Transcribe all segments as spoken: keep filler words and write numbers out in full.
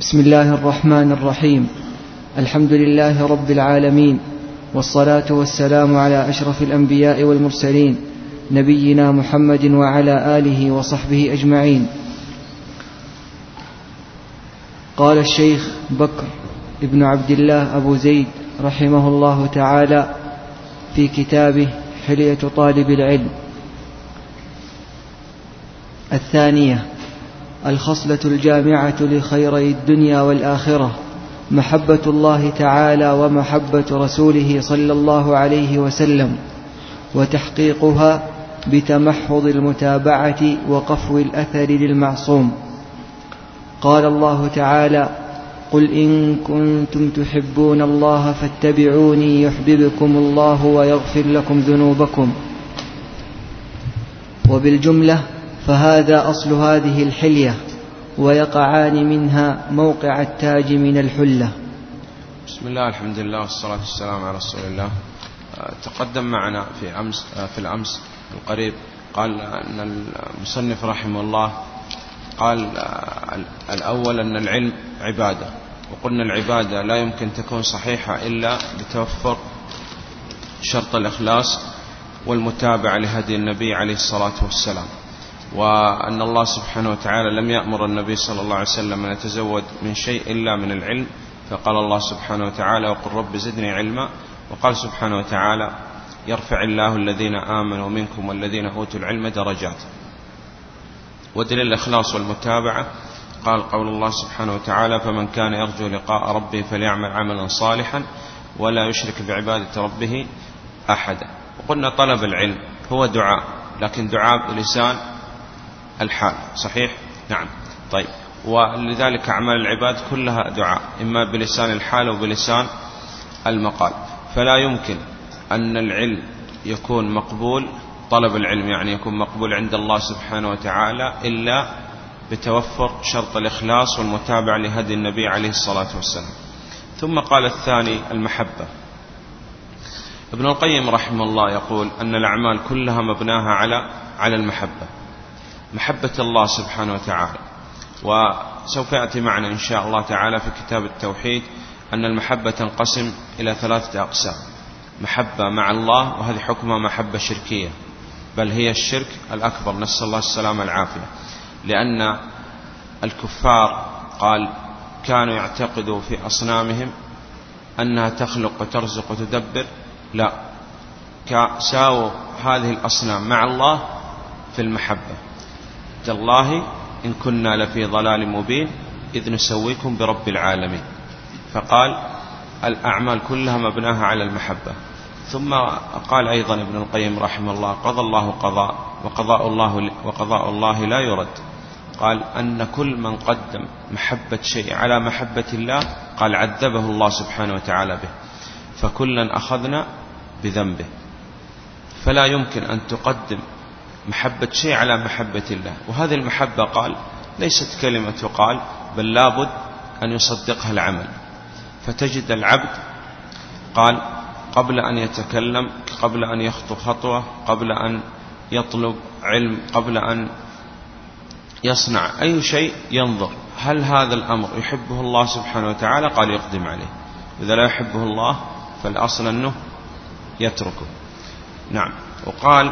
بسم الله الرحمن الرحيم. الحمد لله رب العالمين، والصلاة والسلام على أشرف الأنبياء والمرسلين، نبينا محمد وعلى آله وصحبه أجمعين. قال الشيخ بكر ابن عبد الله أبو زيد رحمه الله تعالى في كتابه حلية طالب العلم: الثانية الخصلة الجامعة لخيري الدنيا والآخرة، محبة الله تعالى ومحبة رسوله صلى الله عليه وسلم، وتحقيقها بتمحض المتابعة وقفو الأثر للمعصوم. قال الله تعالى: قل إن كنتم تحبون الله فاتبعوني يحببكم الله ويغفر لكم ذنوبكم. وبالجملة فهذا أصل هذه الحلية، ويقعان منها موقع التاج من الحلة. بسم الله، الحمد لله، والصلاة والسلام على رسول الله. تقدم معنا في أمس في الأمس القريب قال أن المصنف رحمه الله قال الأول أن العلم عبادة، وقلنا العبادة لا يمكن تكون صحيحة إلا بتوفر شرط الإخلاص والمتابعة لهدي النبي عليه الصلاة والسلام، وأن الله سبحانه وتعالى لم يأمر النبي صلى الله عليه وسلم أن يتزود من شيء إلا من العلم، فقال الله سبحانه وتعالى: وقل رب زدني علما. وقال سبحانه وتعالى: يرفع الله الذين آمنوا منكم والذين أوتوا العلم درجات. ودليل الإخلاص والمتابعة قال قول الله سبحانه وتعالى: فمن كان يرجو لقاء ربه فليعمل عملا صالحا ولا يشرك بعبادة ربه أحدا. وقلنا طلب العلم هو دعاء، لكن دعاء بلسان الحال، صحيح؟ نعم. طيب، ولذلك أعمال العباد كلها دعاء، إما بلسان الحال وبلسان المقال. فلا يمكن أن العلم يكون مقبول، طلب العلم يعني يكون مقبول عند الله سبحانه وتعالى إلا بتوفر شرط الإخلاص والمتابعة لهدي النبي عليه الصلاة والسلام. ثم قال الثاني المحبة. ابن القيم رحمه الله يقول أن الأعمال كلها مبناها على على المحبة، محبة الله سبحانه وتعالى. وسوف يأتي معنا إن شاء الله تعالى في كتاب التوحيد أن المحبة تنقسم إلى ثلاثة أقسام: محبة مع الله، وهذه حكمها محبة شركية، بل هي الشرك الأكبر، نسأل الله السلامة والعافية، لأن الكفار قال كانوا يعتقدوا في أصنامهم أنها تخلق وترزق وتدبر، لا، ساووا هذه الأصنام مع الله في المحبة. تالله إن كنا لفي ضلال مبين إذ نسويكم برب العالمين. فقال الأعمال كلها مبناها على المحبة. ثم قال أيضا ابن القيم رحمه الله: قضى الله قضاء وقضاء الله, وقضاء الله لا يرد. قال أن كل من قدم محبة شيء على محبة الله قال عذبه الله سبحانه وتعالى به، فكلا أخذنا بذنبه. فلا يمكن أن تقدم محبة شيء على محبة الله. وهذه المحبة قال ليست كلمة تقال، بل لابد أن يصدقها العمل. فتجد العبد قال قبل أن يتكلم، قبل أن يخطو خطوة، قبل أن يطلب علم، قبل أن يصنع أي شيء ينظر هل هذا الأمر يحبه الله سبحانه وتعالى، قال يقدم عليه. إذا لا يحبه الله فالأصل أنه يتركه. نعم. وقال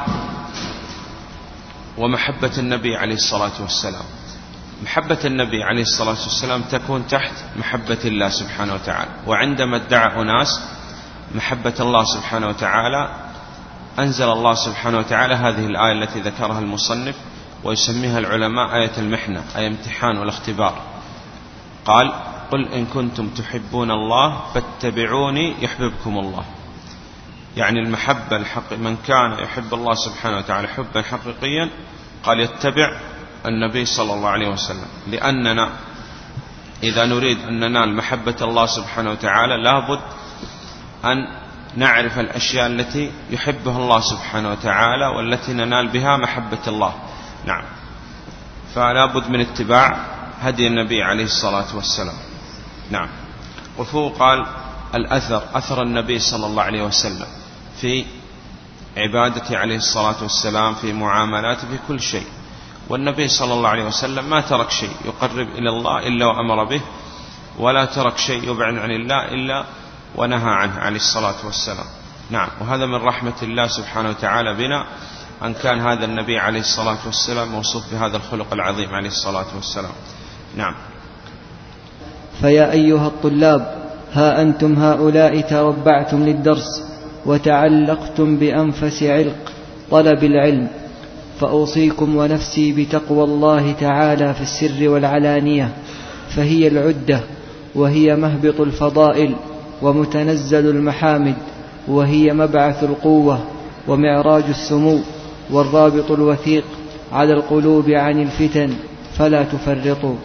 ومحبة النبي عليه الصلاة والسلام، محبة النبي عليه الصلاة والسلام تكون تحت محبة الله سبحانه وتعالى. وعندما ادعى أناس محبة الله سبحانه وتعالى أنزل الله سبحانه وتعالى هذه الآية التي ذكرها المصنف، ويسميها العلماء آية المحنة، أي امتحان والاختبار. قال قل إن كنتم تحبون الله فاتبعوني يحببكم الله. يعني المحبة الحق، من كان يحب الله سبحانه وتعالى حبا حقيقيا قال يتبع النبي صلى الله عليه وسلم. لأننا إذا نريد أن ننال محبة الله سبحانه وتعالى لابد أن نعرف الأشياء التي يحبها الله سبحانه وتعالى والتي ننال بها محبة الله. نعم. فلا بد من اتباع هدي النبي عليه الصلاة والسلام. نعم. وفوق قال الأثر، أثر النبي صلى الله عليه وسلم في عبادته عليه الصلاة والسلام، في معاملاته، في كل شيء. والنبي صلى الله عليه وسلم ما ترك شيء يقرب إلى الله إلا وأمر به، ولا ترك شيء يبعد عن الله إلا ونهى عنه عليه الصلاة والسلام. نعم. وهذا من رحمة الله سبحانه وتعالى بنا أن كان هذا النبي عليه الصلاة والسلام موصوف بهذا الخلق العظيم عليه الصلاة والسلام. نعم. فيا أيها الطلاب، ها أنتم هؤلاء تربعتم للدرس وتعلقتم بأنفس علق طلب العلم، فأوصيكم ونفسي بتقوى الله تعالى في السر والعلانية، فهي العدة، وهي مهبط الفضائل ومتنزل المحامد، وهي مبعث القوة ومعراج السمو، والرابط الوثيق على القلوب عن الفتن، فلا تفرطوا.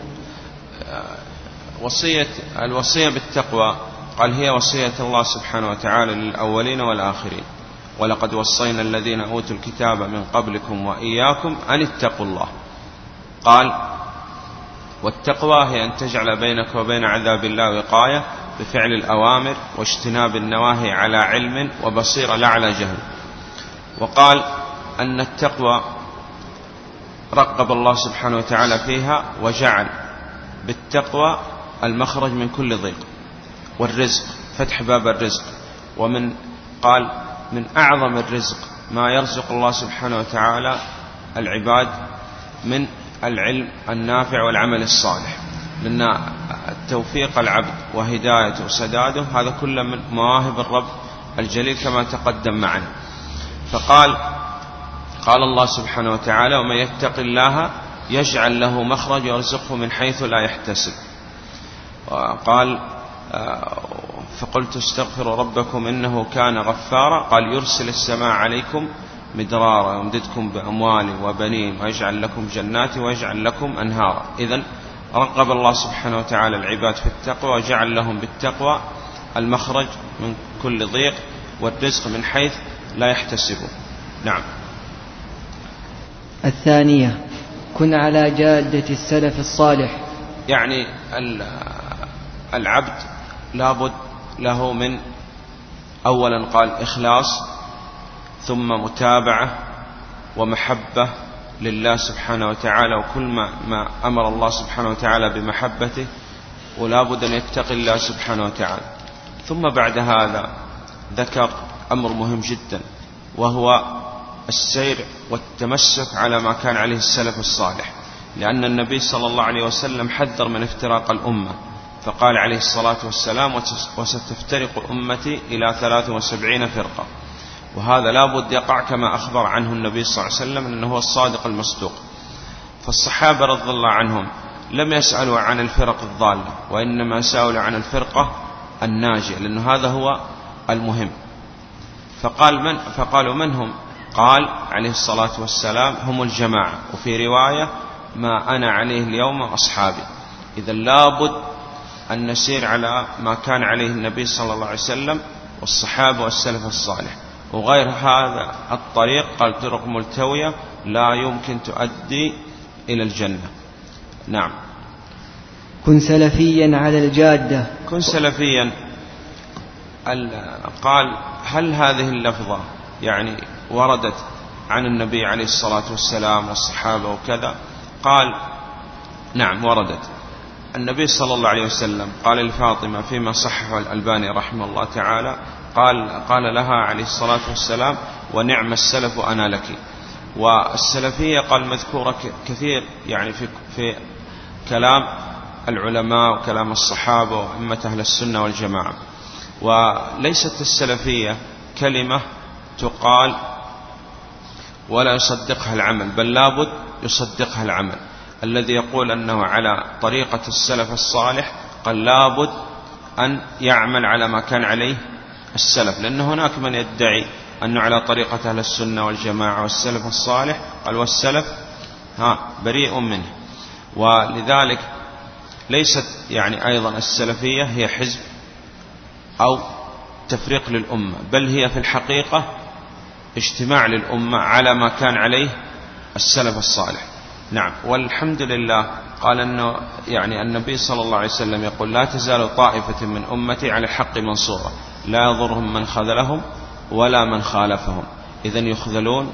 وصية الوصية بالتقوى قال هي وصية الله سبحانه وتعالى للأولين والآخرين، ولقد وصينا الذين أوتوا الكتاب من قبلكم وإياكم أن اتقوا الله. قال والتقوى هي أن تجعل بينك وبين عذاب الله وقاية بفعل الأوامر واجتناب النواهي على علم وبصيرة لا على جهل. وقال أن التقوى رقب الله سبحانه وتعالى فيها وجعل بالتقوى المخرج من كل ضيق، والرزق فتح باب الرزق. ومن قال من أعظم الرزق ما يرزق الله سبحانه وتعالى العباد من العلم النافع والعمل الصالح، لأن التوفيق العبد وهدايته وسداده هذا كله من مواهب الرب الجليل كما تقدم معنا. فقال قال الله سبحانه وتعالى ومن يتق الله يجعل له مخرج ويرزقه من حيث لا يحتسب. وقال فقلت استغفروا ربكم إنه كان غفارا، قال يرسل السماء عليكم مدرارا ويمددكم بأموال وبنين ويجعل لكم جنات ويجعل لكم أنهارا. إذن رغب الله سبحانه وتعالى العباد في التقوى وجعل لهم بالتقوى المخرج من كل ضيق والرزق من حيث لا يحتسبون. نعم. الثانية كن على جادة السلف الصالح، يعني العبد لابد له من أولا قال إخلاص، ثم متابعة ومحبة لله سبحانه وتعالى، وكل ما, ما أمر الله سبحانه وتعالى بمحبته، ولا بد أن يتقي الله سبحانه وتعالى. ثم بعد هذا ذكر أمر مهم جدا، وهو السير والتمسك على ما كان عليه السلف الصالح، لأن النبي صلى الله عليه وسلم حذر من افتراق الأمة، فقال عليه الصلاة والسلام وستفترق أمتي إلى ثلاث وسبعين فرقة. وهذا لا بد يقع كما أخبر عنه النبي صلى الله عليه وسلم أنه هو الصادق المصدوق. فالصحابة رضي الله عنهم لم يسألوا عن الفرق الضالة، وإنما سألوا عن الفرقة الناجية، لأنه هذا هو المهم. فقال من فقالوا من هم؟ قال عليه الصلاة والسلام هم الجماعة، وفي رواية ما أنا عليه اليوم أصحابي. إذا لابد أن نسير على ما كان عليه النبي صلى الله عليه وسلم والصحابة والسلف الصالح، وغير هذا الطريق قال طرق ملتوية لا يمكن تؤدي إلى الجنة. نعم. كن سلفيا على الجادة. كن سلفيا قال هل هذه اللفظة يعني وردت عن النبي عليه الصلاة والسلام والصحابة وكذا؟ قال نعم وردت. النبي صلى الله عليه وسلم قال لفاطمة فيما صححه الألباني رحمه الله تعالى، قال قال لها عليه الصلاة والسلام ونعم السلف أنا لك. والسلفية قال مذكورة كثير يعني في, في كلام العلماء وكلام الصحابة وأئمة أهل السنة والجماعة. وليست السلفية كلمة تقال ولا يصدقها العمل، بل لابد يصدقها العمل. الذي يقول أنه على طريقة السلف الصالح قال لابد أن يعمل على ما كان عليه السلف، لأن هناك من يدعي أنه على طريقة أهل السنة والجماعة والسلف الصالح، قال والسلف ها بريء منه. ولذلك ليست يعني أيضا السلفية هي حزب أو تفريق للأمة، بل هي في الحقيقة اجتماع للأمة على ما كان عليه السلف الصالح. نعم. والحمد لله قال أنه يعني النبي صلى الله عليه وسلم يقول لا تزال طائفة من أمتي على الحق منصورة لا يضرهم من خذلهم ولا من خالفهم. إذن يخذلون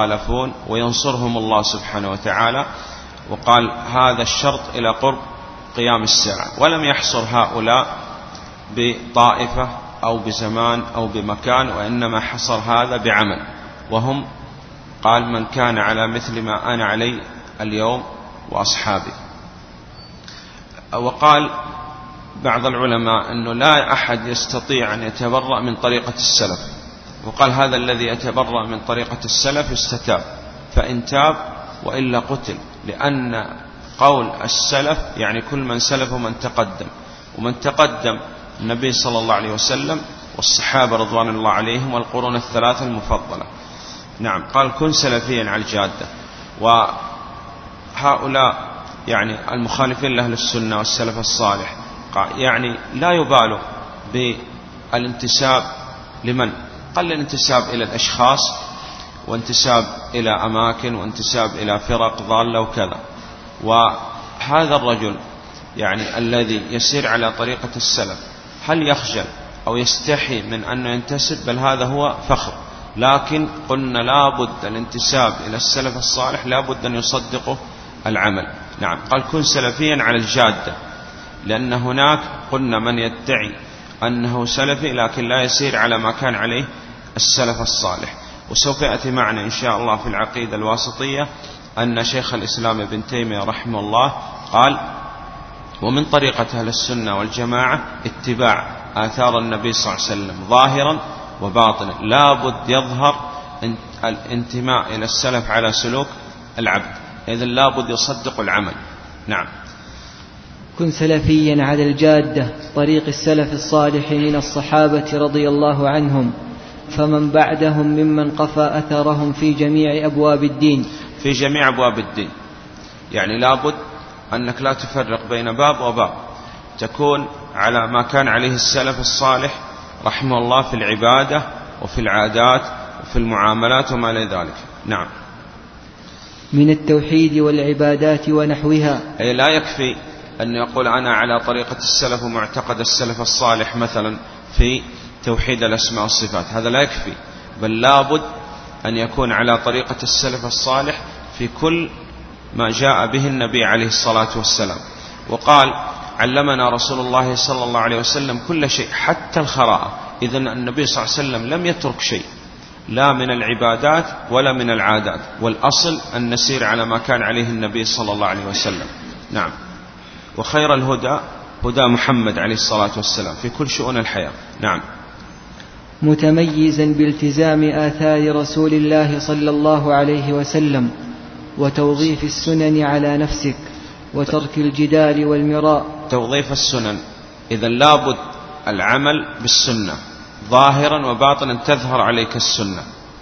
ويخالفون وينصرهم الله سبحانه وتعالى. وقال هذا الشرط إلى قرب قيام الساعة، ولم يحصر هؤلاء بطائفة أو بزمان أو بمكان، وإنما حصر هذا بعمل، وهم قال من كان على مثل ما أنا عليه اليوم وأصحابي. وقال بعض العلماء أنه لا أحد يستطيع أن يتبرأ من طريقة السلف، وقال هذا الذي يتبرأ من طريقة السلف يستتاب، فإن تاب وإلا قتل، لأن قول السلف يعني كل من سلف ومن تقدم، ومن تقدم النبي صلى الله عليه وسلم والصحابة رضوان الله عليهم والقرون الثلاثة المفضلة. نعم. قال كن سلفيا على الجادة. وهؤلاء يعني المخالفين لأهل السنة والسلف الصالح يعني لا يبالوا بالانتساب لمن قال الانتساب إلى الأشخاص، وانتساب إلى أماكن، وانتساب إلى فرق ضالة وكذا. وهذا الرجل يعني الذي يسير على طريقة السلف هل يخجل أو يستحي من أنه ينتسب؟ بل هذا هو فخر. لكن قلنا لابد الانتساب إلى السلف الصالح لابد أن يصدقه العمل. نعم. قال كن سلفيا على الجادة، لأن هناك قلنا من يدعي أنه سلفي لكن لا يسير على ما كان عليه السلف الصالح. وسوف يأتي معنا إن شاء الله في العقيدة الواسطية أن شيخ الإسلام ابن تيمية رحمه الله قال ومن طريقة أهل السنة والجماعة اتباع آثار النبي صلى الله عليه وسلم ظاهرا وباطنا، لابد يظهر الانتماء إلى السلف على سلوك العبد، إذن لابد يصدق العمل. نعم. كن سلفيا على الجادة طريق السلف الصالح من الصحابة رضي الله عنهم، فمن بعدهم ممن قفى أثرهم في جميع أبواب الدين. في جميع أبواب الدين يعني لابد أنك لا تفرق بين باب وباب، تكون على ما كان عليه السلف الصالح رحمه الله في العبادة وفي العادات وفي المعاملات وما إلى ذلك. نعم. من التوحيد والعبادات ونحوها. أي لا يكفي أن يقول أنا على طريقة السلف ومعتقد السلف الصالح مثلا في توحيد الأسماء والصفات، هذا لا يكفي، بل لابد أن يكون على طريقة السلف الصالح في كل ما جاء به النبي عليه الصلاة والسلام. وقال علمنا رسول الله صلى الله عليه وسلم كل شيء حتى الخراءة، إذن النبي صلى الله عليه وسلم لم يترك شيء لا من العبادات ولا من العادات، والأصل أن نسير على ما كان عليه النبي صلى الله عليه وسلم. نعم. وخير الهدى هدى محمد عليه الصلاة والسلام في كل شؤون الحياة. نعم. متميزا بالتزام آثار رسول الله صلى الله عليه وسلم وتوظيف السنن على نفسك وترك الجدال والمراء. توظيف السنن، إذن لابد العمل بالسنة ظاهرا وباطنا، تظهر عليك السنة.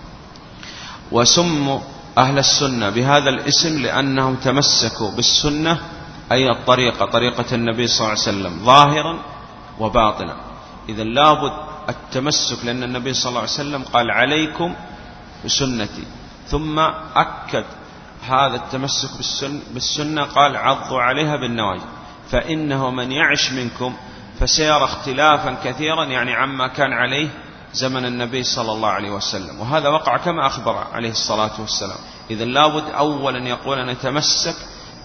وسموا أهل السنة بهذا الاسم لأنهم تمسكوا بالسنة، أي الطريقة طريقة النبي صلى الله عليه وسلم ظاهرا وباطنا. إذن لابد التمسك، لأن النبي صلى الله عليه وسلم قال عليكم بسنتي، ثم أكد هذا التمسك بالسنة قال عضوا عليها بالنواجذ، فإنه من يعش منكم فسيرى اختلافا كثيرا يعني عما كان عليه زمن النبي صلى الله عليه وسلم، وهذا وقع كما أخبر عليه الصلاة والسلام. إذن لابد أولا يقول أن يتمسك،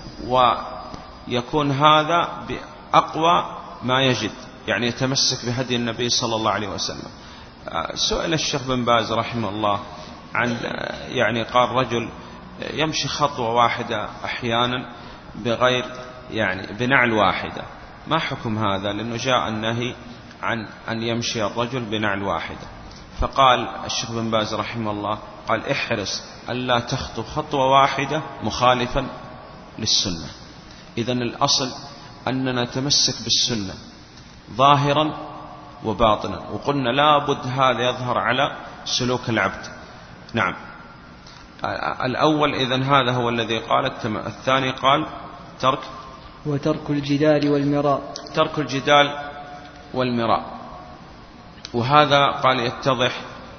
ويكون هذا بأقوى ما يجد، يعني يتمسك بهدي النبي صلى الله عليه وسلم. سئل الشيخ بن باز رحمه الله عن يعني قال رجل يمشي خطوة واحدة أحيانا بغير يعني بنعل واحدة، ما حكم هذا؟ لأنه جاء النهي عن أن يمشي الرجل بنعل واحدة. فقال الشيخ بن باز رحمه الله قال احرص ألا تخطو خطوة واحدة مخالفا للسنة. إذن الأصل أننا نتمسك بالسنة ظاهرا وباطنا، وقلنا لا بد هذا يظهر على سلوك العبد. نعم. الأول إذن هذا هو الذي قال. الثاني قال ترك وترك الجدال والمراء. ترك الجدال والمراء، وهذا قال يتضح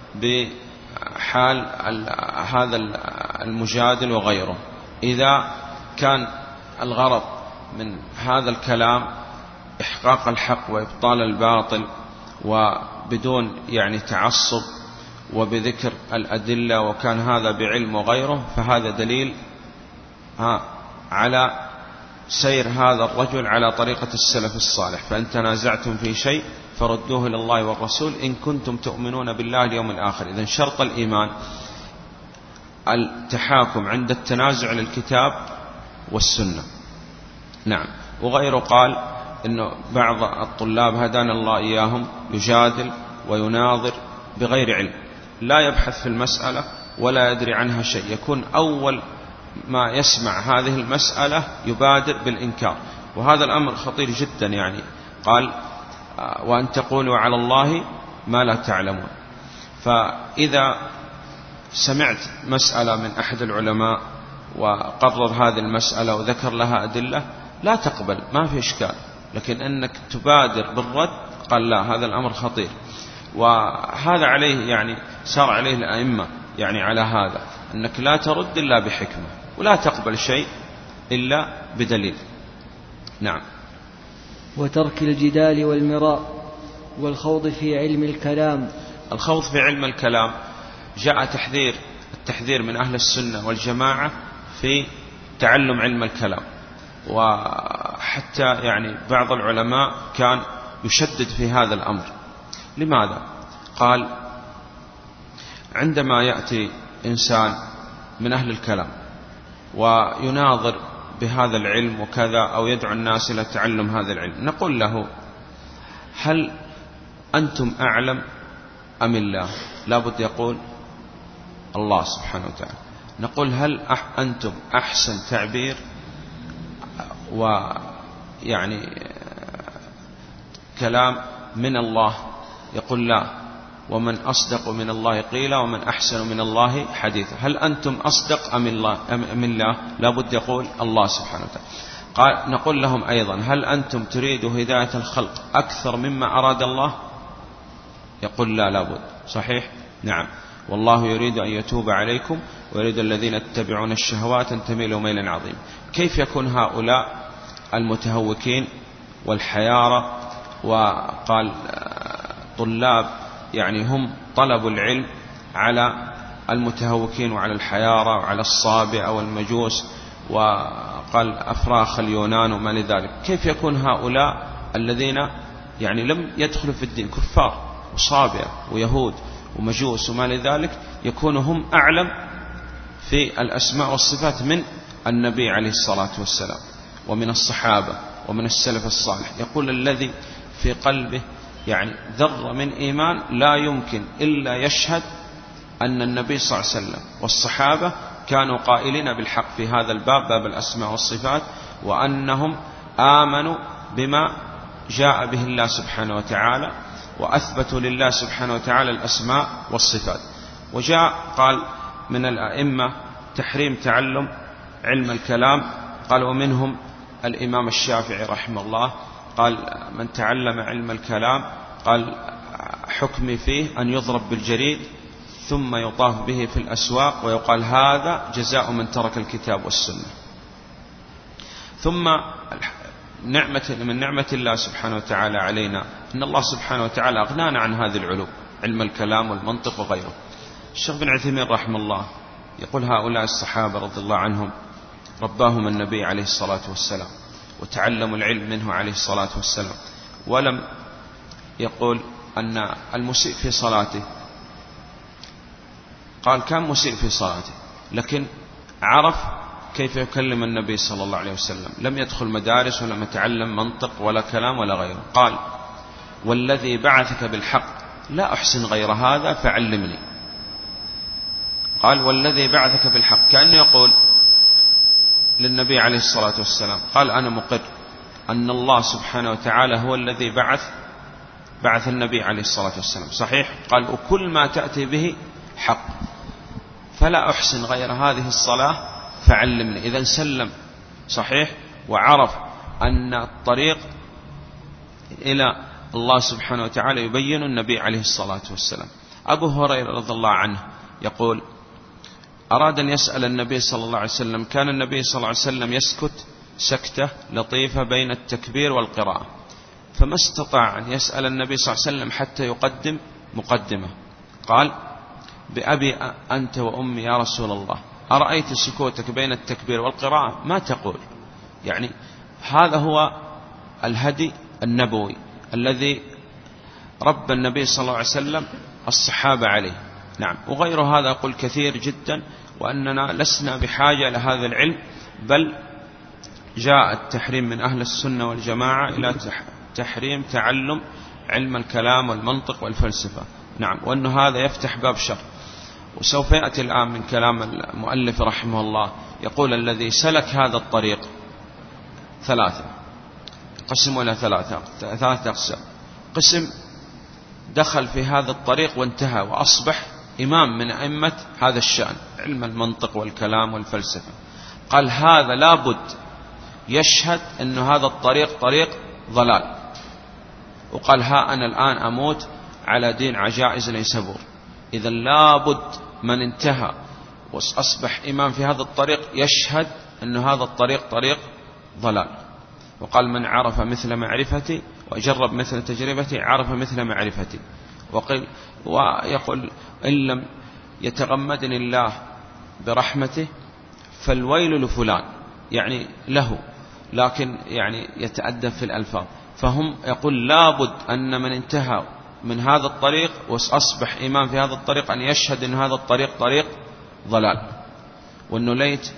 بحال هذا المجادل وغيره. إذا كان الغرض من هذا الكلام إحقاق الحق وإبطال الباطل وبدون يعني تعصب وبذكر الأدلة، وكان هذا بعلم وغيره، فهذا دليل ها على سير هذا الرجل على طريقة السلف الصالح، فإن تنازعتم في شيء فردوه إلى الله والرسول إن كنتم تؤمنون بالله اليوم الآخر. إذن شرط الإيمان التحاكم عند التنازع للكتاب والسنة. نعم. وغيره قال إنه بعض الطلاب هدانا الله إياهم يجادل ويناظر بغير علم، لا يبحث في المسألة ولا يدري عنها شيء، يكون أول ما يسمع هذه المسألة يبادر بالإنكار، وهذا الأمر خطير جدا. يعني قال وأن تقولوا على الله ما لا تعلمون. فإذا سمعت مسألة من أحد العلماء وقرر هذه المسألة وذكر لها أدلة لا تقبل، ما في إشكال، لكن أنك تبادر بالرد قال لا، هذا الأمر خطير. وهذا عليه يعني سار عليه الأئمة يعني على هذا، أنك لا ترد إلا بحكمة ولا تقبل شيء إلا بدليل. نعم. وترك الجدال والمراء والخوض في علم الكلام. الخوض في علم الكلام جاء تحذير التحذير من أهل السنة والجماعة في تعلم علم الكلام، وحتى يعني بعض العلماء كان يشدد في هذا الأمر. لماذا؟ قال عندما يأتي إنسان من أهل الكلام ويناظر بهذا العلم وكذا أو يدعو الناس إلى تعلم هذا العلم، نقول له هل أنتم أعلم أم الله؟ لابد يقول الله سبحانه وتعالى. نقول هل أنتم أحسن تعبير ويعني كلام من الله؟ يقول لا، ومن أصدق من الله قيلا ومن أحسن من الله حديثا. هل أنتم أصدق أم الله؟ أم الله؟ لابد يقول الله سبحانه وتعالى. قال نقول لهم أيضا هل أنتم تريدوا هداية الخلق أكثر مما أراد الله؟ يقول لا، لابد. صحيح؟ نعم. والله يريد أن يتوب عليكم ويريد الذين يتبعون الشهوات أن تميلوا ميلا عظيما. كيف يكون هؤلاء المتهوكين والحيارى وقال طلاب يعني هم طلبوا العلم على المتهوكين وعلى الحيارى وعلى الصابئة والمجوس وقال أفراخ اليونان وما لذلك، كيف يكون هؤلاء الذين يعني لم يدخلوا في الدين كفار وصابئة ويهود ومجوس وما لذلك يكونوا هم أعلم في الأسماء والصفات من النبي عليه الصلاة والسلام ومن الصحابة ومن السلف الصالح؟ يقول الذي في قلبه يعني ذرة من إيمان لا يمكن إلا يشهد أن النبي صلى الله عليه وسلم والصحابة كانوا قائلين بالحق في هذا الباب، باب الأسماء والصفات، وأنهم آمنوا بما جاء به الله سبحانه وتعالى وأثبتوا لله سبحانه وتعالى الأسماء والصفات. وجاء قال من الأئمة تحريم تعلم علم الكلام، قال ومنهم الإمام الشافعي رحمه الله قال من تعلم علم الكلام قال حكمي فيه أن يضرب بالجريد ثم يطاف به في الأسواق ويقال هذا جزاء من ترك الكتاب والسنة. ثم نعمة من نعمة الله سبحانه وتعالى علينا أن الله سبحانه وتعالى أغنانا عن هذه العلوم، علم الكلام والمنطق وغيره. الشيخ بن عثيمين رحمه الله يقول هؤلاء الصحابة رضي الله عنهم رباهم النبي عليه الصلاة والسلام وتعلموا العلم منه عليه الصلاة والسلام، ولم يقول أن المسيء في صلاته قال كان مسيء في صلاته لكن عرف كيف يكلم النبي صلى الله عليه وسلم، لم يدخل مدارس ولم يتعلم منطق ولا كلام ولا غيره. قال والذي بعثك بالحق لا أحسن غير هذا فعلمني. قال والذي بعثك بالحق، كأنه يقول للنبي عليه الصلاة والسلام قال أنا مقر أن الله سبحانه وتعالى هو الذي بعث بعث النبي عليه الصلاة والسلام. صحيح؟ قال وكل ما تأتي به حق فلا أحسن غير هذه الصلاة فعلمني. إذن سلم. صحيح؟ وعرف أن الطريق إلى الله سبحانه وتعالى يبين النبي عليه الصلاة والسلام. أبو هريرة رضي الله عنه يقول أراد أن يسأل النبي صلى الله عليه وسلم، كان النبي صلى الله عليه وسلم يسكت سكتة لطيفة بين التكبير والقراءة، فما استطاع أن يسأل النبي صلى الله عليه وسلم حتى يقدم مقدمة. قال بأبي أنت وأمي يا رسول الله أرأيت سكوتك بين التكبير والقراءة ما تقول؟ يعني هذا هو الهدي النبوي الذي رب النبي صلى الله عليه وسلم الصحابة عليه. نعم. وغير هذا أقول كثير جدا، وأننا لسنا بحاجة لهذا العلم، بل جاء التحريم من أهل السنة والجماعة إلى تحريم تعلم علم الكلام والمنطق والفلسفة. نعم. وأن هذا يفتح باب شر. وسوف يأتي الآن من كلام المؤلف رحمه الله، يقول الذي سلك هذا الطريق ثلاثة، قسم إلى ثلاثة ثلاثة أقسام. قسم دخل في هذا الطريق وانتهى وأصبح إمام من أئمة هذا الشأن، علم المنطق والكلام والفلسفة. قال هذا لابد يشهد أن هذا الطريق طريق ضلال، وقال ها أنا الآن أموت على دين عجائز نيسابور. إذا لابد من انتهى وأصبح إمام في هذا الطريق يشهد أن هذا الطريق طريق ضلال. وقال من عرف مثل معرفتي وجرب مثل تجربتي عرف مثل معرفتي. وقل ويقول إن لم يتغمدني الله برحمته فالويل لفلان، يعني له، لكن يعني يتأدب في الألفاظ. فهم يقول لابد أن من انتهى من هذا الطريق وأصبح إمام في هذا الطريق أن يشهد أن هذا الطريق طريق ضلال، وأنه ليت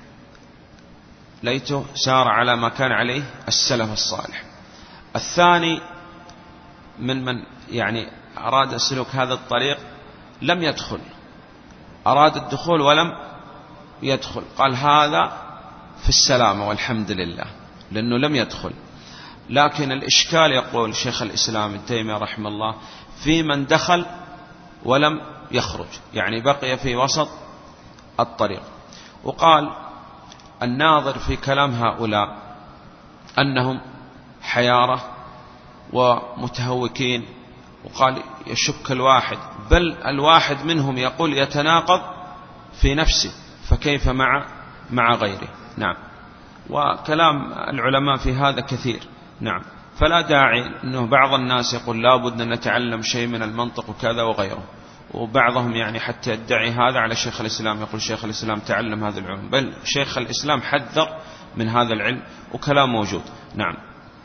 ليته سار على ما كان عليه السلف الصالح. الثاني من من يعني أراد سلوك هذا الطريق لم يدخل، أراد الدخول ولم يدخل، قال هذا في السلامة والحمد لله لأنه لم يدخل. لكن الإشكال يقول شيخ الإسلام ابن تيمية رحمه الله في من دخل ولم يخرج، يعني بقي في وسط الطريق. وقال الناظر في كلام هؤلاء أنهم حيارة ومتهوكين، وقال يشك الواحد، بل الواحد منهم يقول يتناقض في نفسه، فكيف مع مع غيره. نعم. وكلام العلماء في هذا كثير. نعم. فلا داعي أنه بعض الناس يقول لا بد أن نتعلم شيء من المنطق وكذا وغيره، وبعضهم يعني حتى يدعي هذا على شيخ الإسلام، يقول شيخ الإسلام تعلم هذا العلم، بل شيخ الإسلام حذر من هذا العلم وكلام موجود. نعم.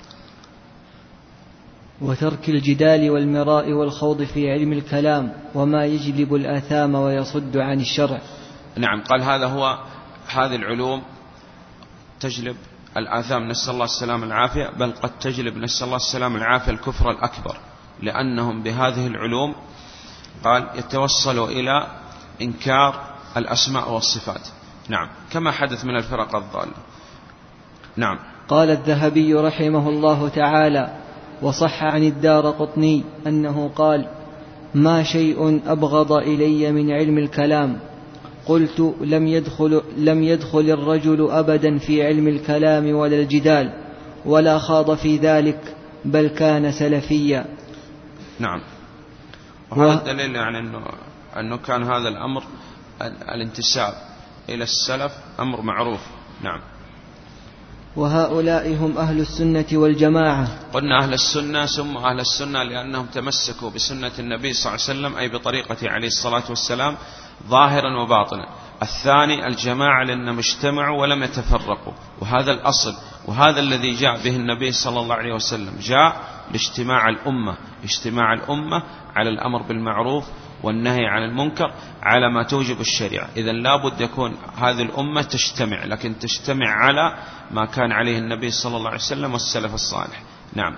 وترك الجدال والمراء والخوض في علم الكلام وما يجلب الآثام ويصد عن الشرع. نعم. قال هذا هو هذه العلوم تجلب الآثام، نسأل الله السلام العافية، بل قد تجلب نسأل الله السلام العافية الكفر الأكبر، لأنهم بهذه العلوم قال يتوصلوا إلى إنكار الأسماء والصفات. نعم. كما حدث من الفرق الضالة. نعم. قال الذهبي رحمه الله تعالى: وصح عن الدارقطني أنه قال: ما شيء أبغض إلي من علم الكلام. قلت: لم يدخل, لم يدخل الرجل أبدا في علم الكلام ولا الجدال ولا خاض في ذلك، بل كان سلفيا. نعم. وهذا الدليل يعني أنه, أنه كان هذا الأمر الانتساب إلى السلف أمر معروف. نعم. وهؤلاء هم أهل السنة والجماعة. قلنا أهل السنة سموا أهل السنة لأنهم تمسكوا بسنة النبي صلى الله عليه وسلم، أي بطريقة عليه الصلاة والسلام ظاهرا وباطنا. الثاني الجماعة لأنهم اجتمعوا ولم يتفرقوا، وهذا الأصل، وهذا الذي جاء به النبي صلى الله عليه وسلم، جاء لاجتماع الأمة، اجتماع الأمة على الأمر بالمعروف والنهي عن المنكر على ما توجب الشريعة. إذن لابد يكون هذه الأمة تجتمع، لكن تجتمع على ما كان عليه النبي صلى الله عليه وسلم والسلف الصالح. نعم.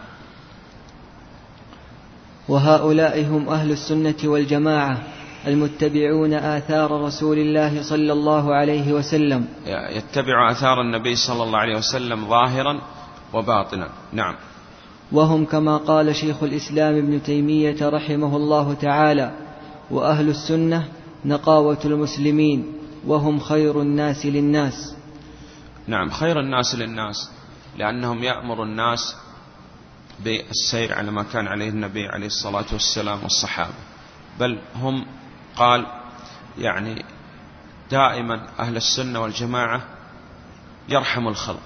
وهؤلاء هم أهل السنة والجماعة المتبعون آثار رسول الله صلى الله عليه وسلم، يتبع آثار النبي صلى الله عليه وسلم ظاهرا وباطنا. نعم. وهم كما قال شيخ الإسلام ابن تيمية رحمه الله تعالى: وأهل السنة نقاوة المسلمين وهم خير الناس للناس. نعم. خير الناس للناس لأنهم يأمر الناس بالسير على ما كان عليه النبي عليه الصلاة والسلام والصحابة، بل هم قال يعني دائما أهل السنة والجماعة يرحم الخلق،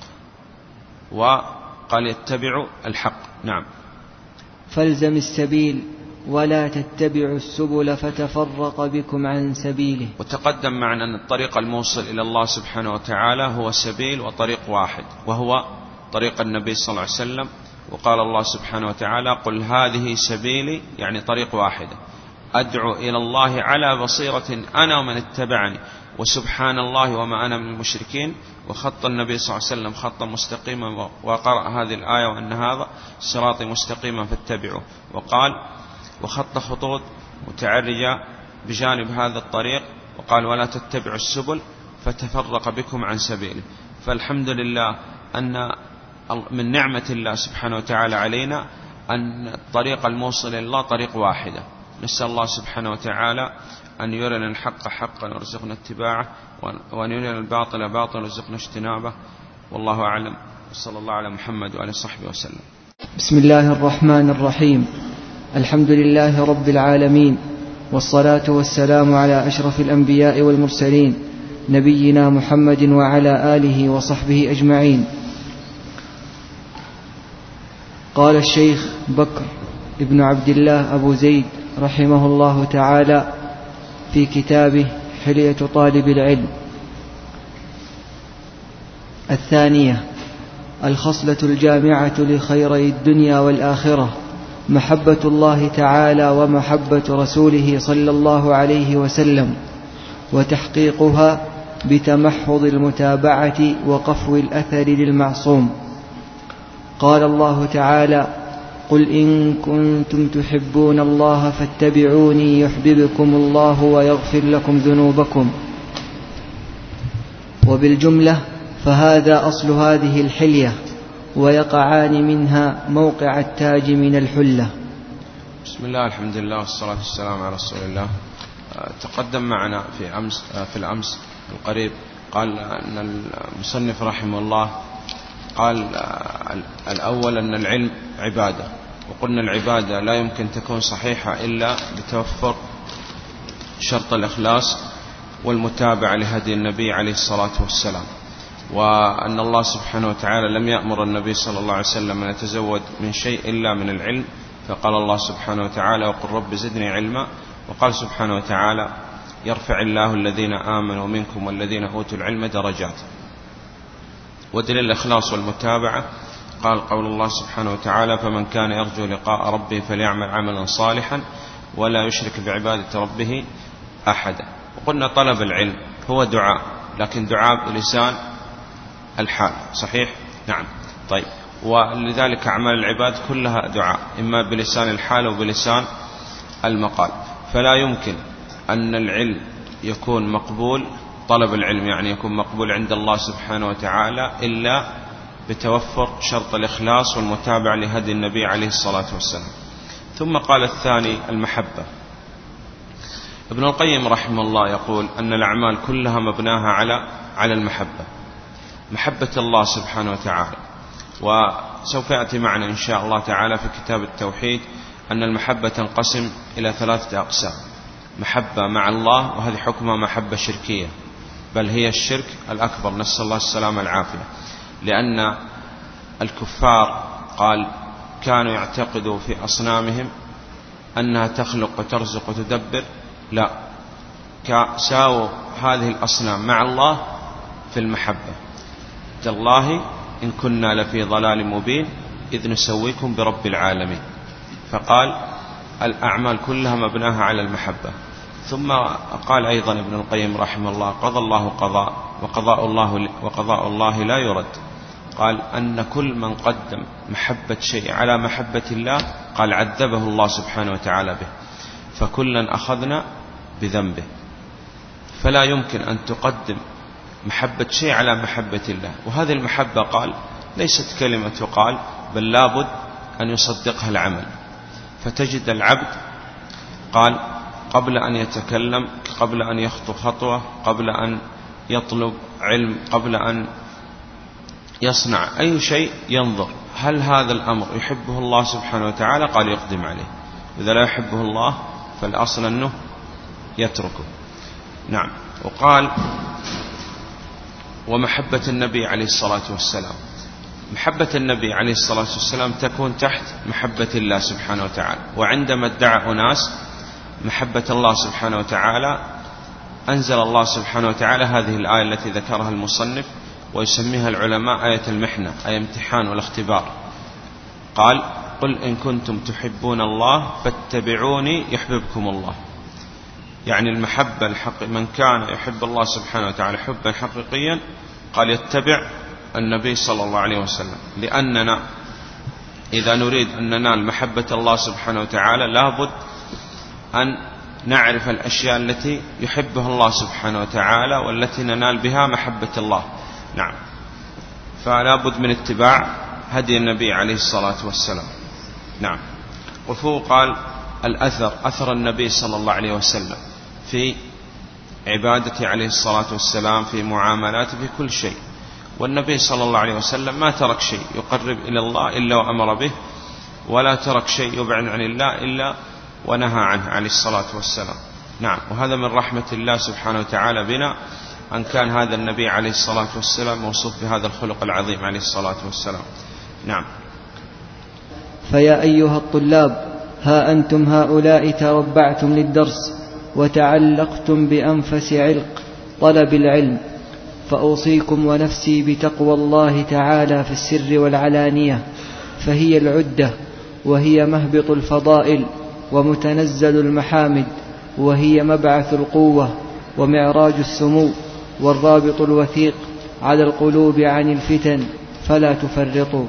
وقال يتبعوا الحق. نعم. فالزم السبيل ولا تتبعوا السبل فتفرق بكم عن سبيله. وتقدم معنا أن الطريق الموصل إلى الله سبحانه وتعالى هو سبيل وطريق واحد، وهو طريق النبي صلى الله عليه وسلم. وقال الله سبحانه وتعالى قل هذه سبيلي، يعني طريق واحدة، أدعو إلى الله على بصيرة أنا ومن اتبعني وسبحان الله وما أنا من المشركين. وخط النبي صلى الله عليه وسلم خطا مستقيما وقرأ هذه الآية وأن هذا صراطي مستقيما فاتبعوه، وقال وخط خطوط متعرجة بجانب هذا الطريق وقال ولا تتبعوا السبل فتفرق بكم عن سبيله. فالحمد لله أن من نعمة الله سبحانه وتعالى علينا أن الطريق الموصل إلى الله طريق واحدة. نسأل الله سبحانه وتعالى أن يرنا الحق حقا وارزقنا اتباعه، وأن يرنا الباطل باطلا وارزقنا اجتنابه. والله أعلم، وصلى الله على محمد وعلى صحبه وسلم. بسم الله الرحمن الرحيم. الحمد لله رب العالمين، والصلاة والسلام على أشرف الأنبياء والمرسلين نبينا محمد وعلى آله وصحبه أجمعين. قال الشيخ بكر ابن عبد الله أبو زيد رحمه الله تعالى في كتابه حلية طالب العلم: الثانية الخصلة الجامعة لخيري الدنيا والآخرة، محبة الله تعالى ومحبة رسوله صلى الله عليه وسلم، وتحقيقها بتمحض المتابعة وقفو الأثر للمعصوم. قال الله تعالى: قل إن كنتم تحبون الله فاتبعوني يحببكم الله ويغفر لكم ذنوبكم. وبالجملة فهذا أصل هذه الحلية، ويقعان منها موقع التاج من الحلة. بسم الله، الحمد لله، والصلاة والسلام على رسول الله. تقدم معنا في أمس في الأمس القريب قال أن المصنف رحمه الله قال الأول أن العلم عبادة، وقلنا العبادة لا يمكن تكون صحيحة إلا بتوفر شرط الإخلاص والمتابعة لهدي النبي عليه الصلاة والسلام، وأن الله سبحانه وتعالى لم يأمر النبي صلى الله عليه وسلم أن يتزود من شيء إلا من العلم، فقال الله سبحانه وتعالى: وقل رب زدني علما. وقال سبحانه وتعالى: يرفع الله الذين آمنوا منكم والذين أوتوا العلم درجات. ودليل الإخلاص والمتابعة قال قول الله سبحانه وتعالى: فمن كان يرجو لقاء ربه فليعمل عملا صالحا ولا يشرك بعبادة ربه أحدا. وقلنا طلب العلم هو دعاء، لكن دعاء بلسان الحال، صحيح؟ نعم. طيب، ولذلك أعمال العباد كلها دعاء، إما بلسان الحال وبلسان المقال. فلا يمكن أن العلم يكون مقبول، طلب العلم يعني يكون مقبول عند الله سبحانه وتعالى إلا بتوفر شرط الإخلاص والمتابعة لهدي النبي عليه الصلاة والسلام. ثم قال الثاني المحبة. ابن القيم رحمه الله يقول أن الأعمال كلها مبناها على على المحبة، محبة الله سبحانه وتعالى. وسوف يأتي معنا إن شاء الله تعالى في كتاب التوحيد أن المحبة تنقسم إلى ثلاثة أقسام: محبة مع الله، وهذه حكمها محبة شركية، بل هي الشرك الأكبر، نسأل الله السلامة والعافية، لأن الكفار قال كانوا يعتقدوا في أصنامهم أنها تخلق وترزق وتدبر، لا، ساووا هذه الأصنام مع الله في المحبة. تالله إن كنا لفي ضلال مبين إذ نسويكم برب العالمين. فقال الأعمال كلها مبناها على المحبة. ثم قال أيضا ابن القيم رحمه الله: قضى الله قضاء وقضاء الله, وقضاء الله لا يرد. قال أن كل من قدم محبة شيء على محبة الله قال عذبه الله سبحانه وتعالى به، فكلا أخذنا بذنبه. فلا يمكن أن تقدم محبة شيء على محبة الله. وهذه المحبة قال ليست كلمة تقال، بل لابد أن يصدقها العمل. فتجد العبد قال قبل أن يتكلم، قبل أن يخطو خطوة، قبل أن يطلب علم، قبل أن يصنع أي شيء ينظر هل هذا الأمر يحبه الله سبحانه وتعالى، قال يقدم عليه. إذا لا يحبه الله فالأصل أنه يتركه. نعم. وقال ومحبة النبي عليه الصلاة والسلام، محبة النبي عليه الصلاة والسلام تكون تحت محبة الله سبحانه وتعالى. وعندما ادعى أناس محبة الله سبحانه وتعالى أنزل الله سبحانه وتعالى هذه الآية التي ذكرها المصنف: ويسميها العلماء آية المحنة، أي امتحان والاختبار. قال قل إن كنتم تحبون الله فاتبعوني يحببكم الله، يعني المحبة الحق من كان يحب الله سبحانه وتعالى حبا حقيقيا قال يتبع النبي صلى الله عليه وسلم، لأننا إذا نريد أن ننال محبة الله سبحانه وتعالى لابد أن نعرف الأشياء التي يحبها الله سبحانه وتعالى والتي ننال بها محبة الله. نعم، فلا بد من اتباع هدي النبي عليه الصلاة والسلام. نعم. وفوق قال الأثر، أثر النبي صلى الله عليه وسلم في عبادته عليه الصلاة والسلام، في معاملاته، في كل شيء. والنبي صلى الله عليه وسلم ما ترك شيء يقرب إلى الله إلا وأمر به، ولا ترك شيء يبعد عن الله إلا ونهى عنه عليه الصلاة والسلام. نعم. وهذا من رحمة الله سبحانه وتعالى بنا أن كان هذا النبي عليه الصلاة والسلام موصوف بهذا الخلق العظيم عليه الصلاة والسلام. نعم. فيا أيها الطلاب، ها أنتم هؤلاء تربعتم للدرس وتعلقتم بأنفس علق طلب العلم، فأوصيكم ونفسي بتقوى الله تعالى في السر والعلانية، فهي العدة، وهي مهبط الفضائل ومتنزل المحامد، وهي مبعث القوة ومعراج السمو، والرابط الوثيق على القلوب عن الفتن، فلا تفرطوا.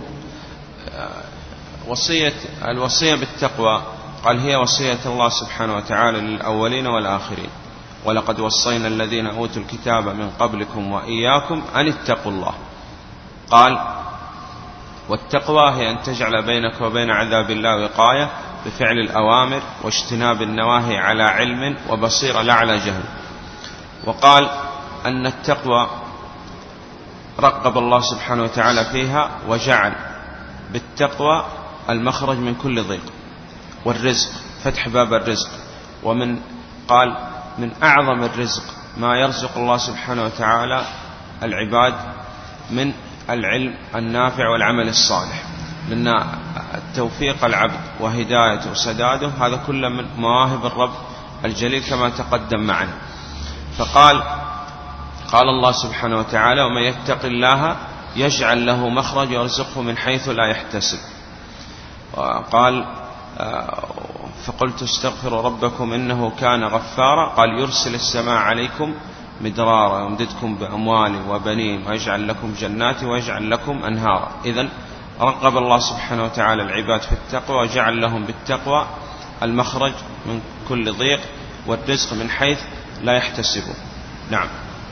وصية الوصية بالتقوى قال هي وصية الله سبحانه وتعالى للأولين والآخرين، ولقد وصينا الذين أوتوا الكتاب من قبلكم وإياكم أن اتقوا الله. قال والتقوى هي أن تجعل بينك وبين عذاب الله وقاية بفعل الأوامر واجتناب النواهي على علم وبصيرة لا على جهل. وقال أن التقوى رقب الله سبحانه وتعالى فيها وجعل بالتقوى المخرج من كل ضيق، والرزق فتح باب الرزق. ومن قال من أعظم الرزق ما يرزق الله سبحانه وتعالى العباد من العلم النافع والعمل الصالح، لأن التوفيق العبد وهدايته وسداده هذا كله من مواهب الرب الجليل كما تقدم معنا. فقال قال الله سبحانه وتعالى ومن يتق الله يجعل له مخرج ويرزقه من حيث لا يحتسب. وقال فقلت استغفروا ربكم إنه كان غفارا، قال يرسل السماء عليكم مدرارا ويمددكم بأموال وبنين ويجعل لكم جنات ويجعل لكم أنهارا. إذن رغب الله سبحانه وتعالى العباد في التقوى وجعل لهم بالتقوى المخرج من كل ضيق والرزق من حيث لا يحتسبون. نعم.